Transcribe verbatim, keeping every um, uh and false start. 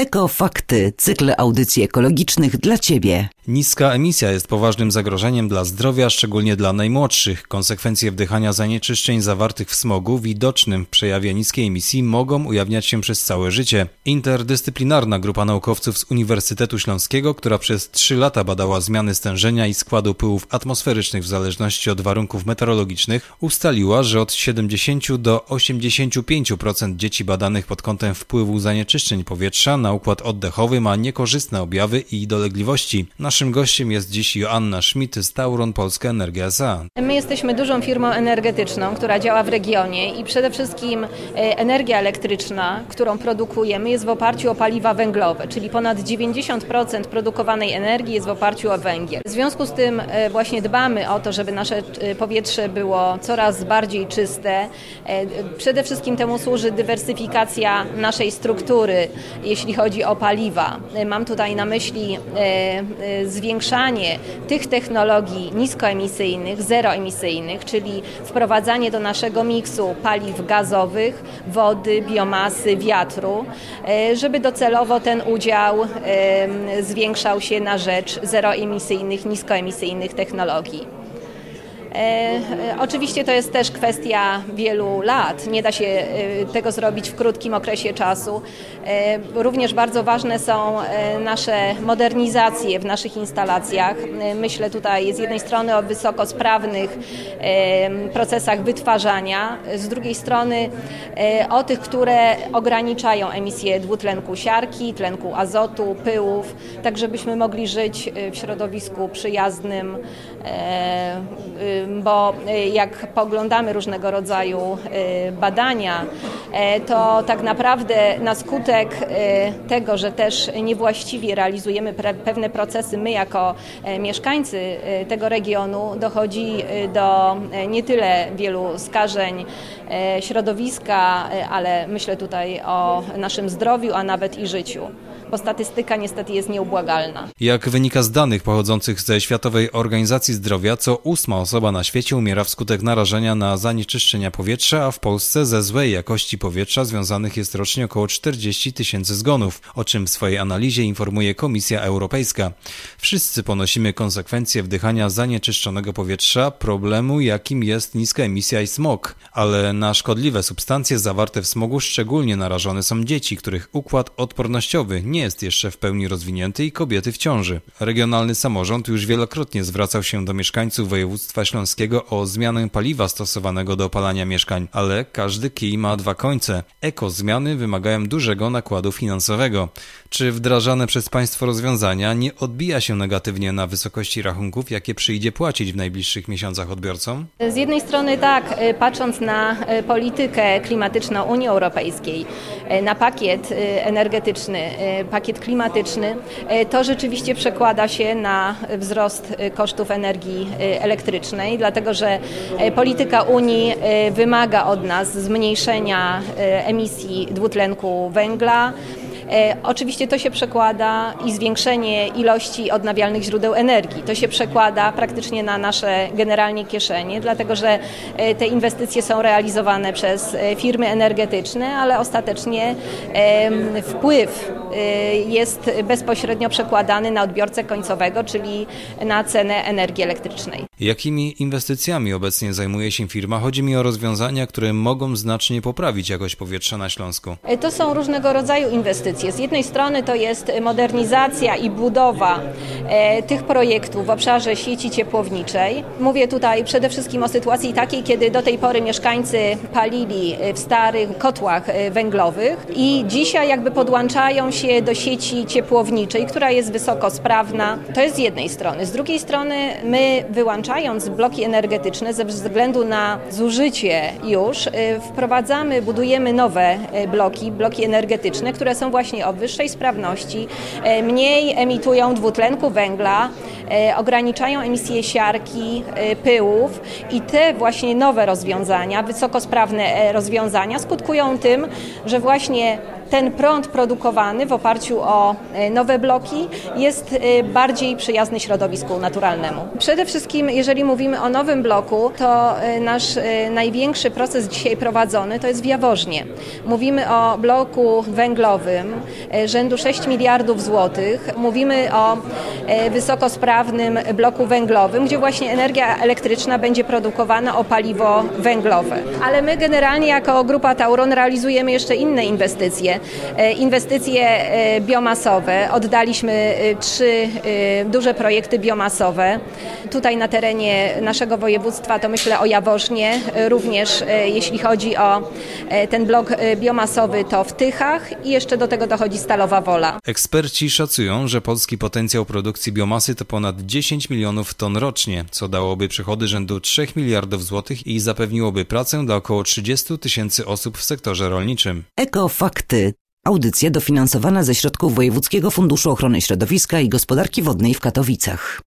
Ekofakty, cykl audycji ekologicznych dla Ciebie. Niska emisja jest poważnym zagrożeniem dla zdrowia, szczególnie dla najmłodszych. Konsekwencje wdychania zanieczyszczeń zawartych w smogu, widocznym w przejawie niskiej emisji, mogą ujawniać się przez całe życie. Interdyscyplinarna grupa naukowców z Uniwersytetu Śląskiego, która przez trzy lata badała zmiany stężenia i składu pyłów atmosferycznych w zależności od warunków meteorologicznych, ustaliła, że od siedemdziesięciu do osiemdziesięciu pięciu procent dzieci badanych pod kątem wpływu zanieczyszczeń powietrza na układ oddechowy ma niekorzystne objawy i dolegliwości. Naszym gościem jest dziś Joanna Schmidt z Tauron Polska Energia S A. My jesteśmy dużą firmą energetyczną, która działa w regionie i przede wszystkim energia elektryczna, którą produkujemy, jest w oparciu o paliwa węglowe, czyli ponad dziewięćdziesiąt procent produkowanej energii jest w oparciu o węgiel. W związku z tym właśnie dbamy o to, żeby nasze powietrze było coraz bardziej czyste. Przede wszystkim temu służy dywersyfikacja naszej struktury, jeśli chodzi o paliwa. Mam tutaj na myśli zwiększanie tych technologii niskoemisyjnych, zeroemisyjnych, czyli wprowadzanie do naszego miksu paliw gazowych, wody, biomasy, wiatru, żeby docelowo ten udział zwiększał się na rzecz zeroemisyjnych, niskoemisyjnych technologii. E, oczywiście to jest też kwestia wielu lat. Nie da się e, tego zrobić w krótkim okresie czasu. E, również bardzo ważne są e, nasze modernizacje w naszych instalacjach. E, myślę tutaj z jednej strony o wysokosprawnych e, procesach wytwarzania, z drugiej strony e, o tych, które ograniczają emisję dwutlenku siarki, tlenku azotu, pyłów, tak żebyśmy mogli żyć w środowisku przyjaznym, e, bo jak poglądamy różnego rodzaju badania, to tak naprawdę na skutek tego, że też niewłaściwie realizujemy pewne procesy, my jako mieszkańcy tego regionu, dochodzi do nie tyle wielu skażeń środowiska, ale myślę tutaj o naszym zdrowiu, a nawet i życiu, bo statystyka niestety jest nieubłagalna. Jak wynika z danych pochodzących ze Światowej Organizacji Zdrowia, co ósma osoba na świecie umiera wskutek narażenia na zanieczyszczenia powietrza, a w Polsce ze złej jakości powietrza związanych jest rocznie około czterdzieści tysięcy zgonów, o czym w swojej analizie informuje Komisja Europejska. Wszyscy ponosimy konsekwencje wdychania zanieczyszczonego powietrza, problemu jakim jest niska emisja i smog, ale na szkodliwe substancje zawarte w smogu szczególnie narażone są dzieci, których układ odpornościowy nie jest jeszcze w pełni rozwinięty i kobiety w ciąży. Regionalny samorząd już wielokrotnie zwracał się do mieszkańców województwa śląskiego o zmianę paliwa stosowanego do opalania mieszkań, ale każdy kij ma dwa końce. Eko-zmiany wymagają dużego nakładu finansowego. Czy wdrażane przez państwo rozwiązania nie odbija się negatywnie na wysokości rachunków, jakie przyjdzie płacić w najbliższych miesiącach odbiorcom? Z jednej strony tak, patrząc na politykę klimatyczną Unii Europejskiej, na pakiet energetyczny, pakiet klimatyczny, to rzeczywiście przekłada się na wzrost kosztów energii elektrycznej, dlatego że polityka Unii wymaga od nas zmniejszenia emisji dwutlenku węgla. E, oczywiście to się przekłada i zwiększenie ilości odnawialnych źródeł energii. To się przekłada praktycznie na nasze generalnie kieszenie, dlatego że e, te inwestycje są realizowane przez e, firmy energetyczne, ale ostatecznie e, wpływ e, jest bezpośrednio przekładany na odbiorcę końcowego, czyli na cenę energii elektrycznej. Jakimi inwestycjami obecnie zajmuje się firma? Chodzi mi o rozwiązania, które mogą znacznie poprawić jakość powietrza na Śląsku. E, to są różnego rodzaju inwestycje. Z jednej strony to jest modernizacja i budowa e, tych projektów w obszarze sieci ciepłowniczej. Mówię tutaj przede wszystkim o sytuacji takiej, kiedy do tej pory mieszkańcy palili w starych kotłach węglowych i dzisiaj jakby podłączają się do sieci ciepłowniczej, która jest wysokosprawna. To jest z jednej strony. Z drugiej strony my, wyłączając bloki energetyczne ze względu na zużycie już, e, wprowadzamy, budujemy nowe bloki, bloki energetyczne, które są właśnie o wyższej sprawności, mniej emitują dwutlenku węgla, ograniczają emisję siarki, pyłów i te właśnie nowe rozwiązania, wysokosprawne rozwiązania skutkują tym, że właśnie ten prąd produkowany w oparciu o nowe bloki jest bardziej przyjazny środowisku naturalnemu. Przede wszystkim, jeżeli mówimy o nowym bloku, to nasz największy proces dzisiaj prowadzony to jest w Jaworznie. Mówimy o bloku węglowym rzędu sześć miliardów złotych. Mówimy o wysokosprawnym bloku węglowym, gdzie właśnie energia elektryczna będzie produkowana o paliwo węglowe. Ale my generalnie jako Grupa Tauron realizujemy jeszcze inne inwestycje. Inwestycje biomasowe. Oddaliśmy trzy duże projekty biomasowe. Tutaj na terenie naszego województwa to myślę o Jaworznie. Również jeśli chodzi o ten blok biomasowy to w Tychach i jeszcze do tego dochodzi Stalowa Wola. Eksperci szacują, że polski potencjał produkcji biomasy to ponad dziesięć milionów ton rocznie, co dałoby przychody rzędu trzech miliardów złotych i zapewniłoby pracę dla około trzydziestu tysięcy osób w sektorze rolniczym. Ekofakty. Audycja dofinansowana ze środków Wojewódzkiego Funduszu Ochrony Środowiska i Gospodarki Wodnej w Katowicach.